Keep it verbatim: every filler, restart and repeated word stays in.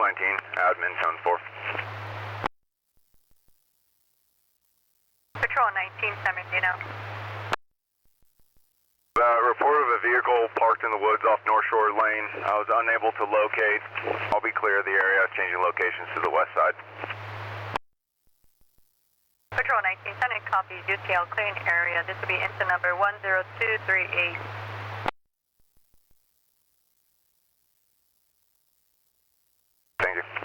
nineteen, admin, cone four. Patrol nineteen, San Bernardino. Uh, report of a vehicle parked in the woods off North Shore Lane. I was unable to locate. I'll be clear of the area, changing locations to the west side. Patrol nineteen, San copy, U T L clean area. This will be incident number one zero two three eight. Thank you.